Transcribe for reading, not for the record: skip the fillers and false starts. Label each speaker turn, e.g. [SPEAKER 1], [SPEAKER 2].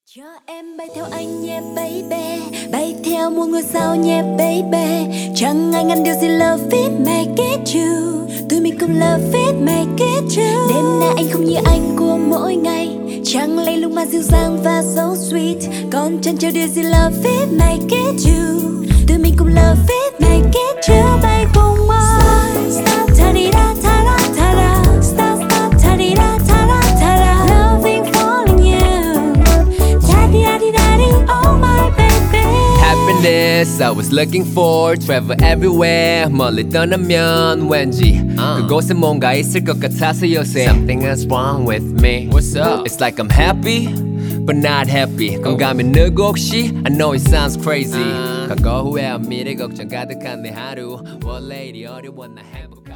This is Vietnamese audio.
[SPEAKER 1] Cho em bay theo anh nhé baby, bay theo muôn ngôi sao nhé baby. Chẳng ai ngăn điều gì love it make it you. Tụi mình cùng love it make it you. Đêm nay anh không như anh của mỗi ngày, chẳng lấy lúc mà dịu dàng và so sweet. Còn chẳng chờ điều gì love it make it you. Tụi mình cùng love it make it you. Bay cùng mơ stop ta-di-da ta-da ta-da. Stop stop ta-di-da ta-da ta-da. Loving falling you. Da-di-da-di-da-di, oh my baby.
[SPEAKER 2] Happiness I was looking for, travel everywhere. 멀리 떠나면 왠지 그곳에 뭔가 있을 것 같아서 요새 Something is wrong with me. What's up? It's like I'm happy but not happy. 공감이 늘고 혹시 I know it sounds crazy. 과거 후회와 미래 걱정 가득한 내 하루 원래 이리 어려웠나 행복한